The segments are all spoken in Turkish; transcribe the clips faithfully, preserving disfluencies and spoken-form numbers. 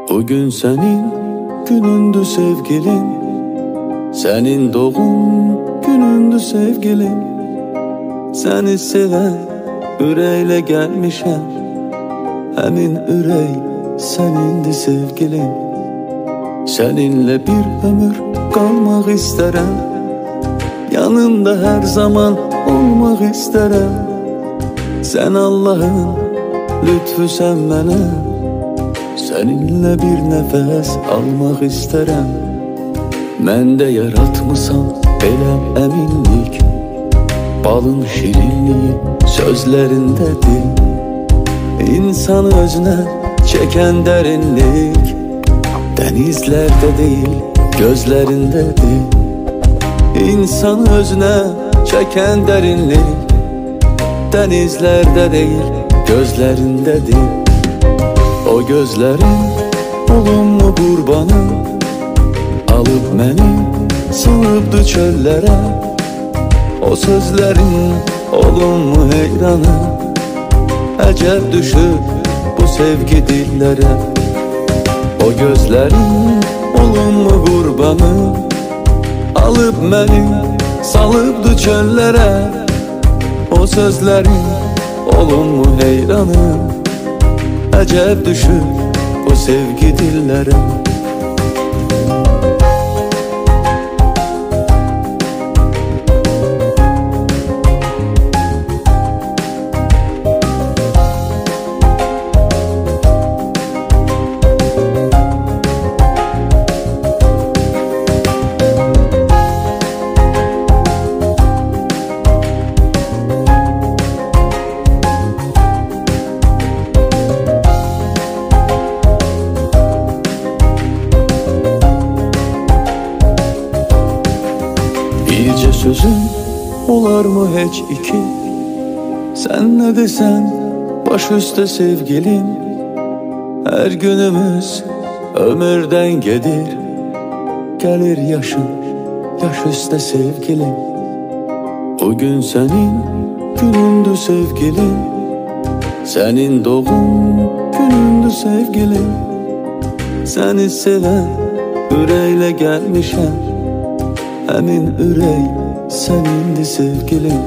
Bugün senin günündü sevgilim, senin doğum günündü sevgilim. Seni seven yüreğle gelmişem, hemin ürey senindi sevgilim. Seninle bir ömür kalmak isterim, yanımda her zaman olmak isterim. Sen Allah'ın lütfü sen bana, seninle bir nefes almak isterim. Mende yaratmışsan belə eminlik, balın şirinliği sözlerindedir. İnsanı özüne çeken derinlik, denizlerde değil gözlerindedir. İnsanı özüne çeken derinlik, denizlerde değil gözlerindedir. O gözlerin olumlu kurbanı, alıp beni salıbdı çöllere. O sözlerin olumlu heyranı, ecel düşüp bu sevgi dillere. O gözlerin olumlu kurbanı, alıp beni salıbdı çöllere. O sözlerin olumlu heyranı, ecel düşüp bu sevgi dillere. Birce sözün olar mı hiç iki? Sen ne desen baş üstte sevgilim. Her günümüz ömürden gedir, gelir yaşın yaş üstte sevgilim. Bugün senin günündü sevgilim, senin doğum günündü sevgilim. Seni seven yüreğle gelmişem, hemin ürey senindi sevgilim.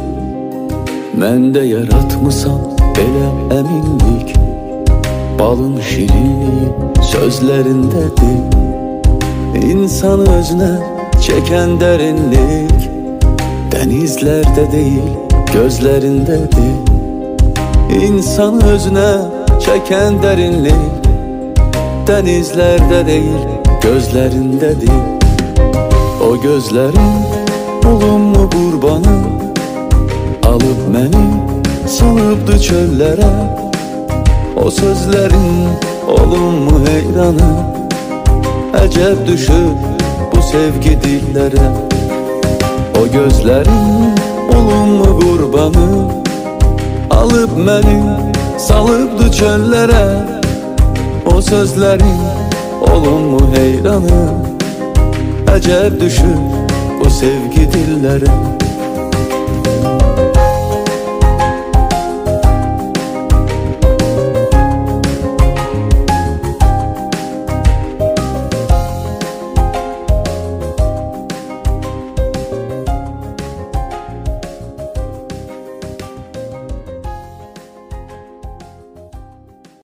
Mende yaratmışsan belə eminlik, balın şirinliği sözlerindedir. İnsanı özüne çeken derinlik, denizlerde değil gözlerindedir. İnsanı özüne çeken derinlik, denizlerde değil gözlerindedir. O gözlerin olumlu kurbanı, alıp beni salıbdı çöllere. O sözlerin olumlu heyranı, ecel düşüp bu sevgi dillere. O gözlerin olumlu kurbanı, alıp beni salıbdı çöllere. O sözlerin olumlu heyranı, ecel düşüp bu sevgi dillere.